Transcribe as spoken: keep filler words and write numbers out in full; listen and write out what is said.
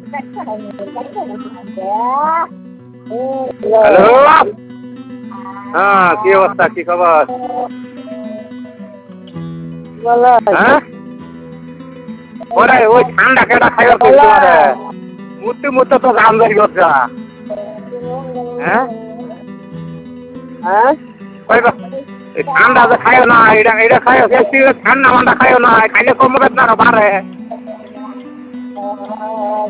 Hello, হ্যাঁ কি অবস্থা, কি খবর? হ্যাঁ ওরে ওই ঠান্ডা কেটা খাইবার করছি মানে মুহূর্তে মুহূর্তে তো আমদানি করছে। হ্যাঁ হ্যাঁ ঠান্ডা তো খাইও না, এটা এটা খাইও, ঠান্ডা মান্ডা খাইও না, খাইলে কমবে না বাড়ে।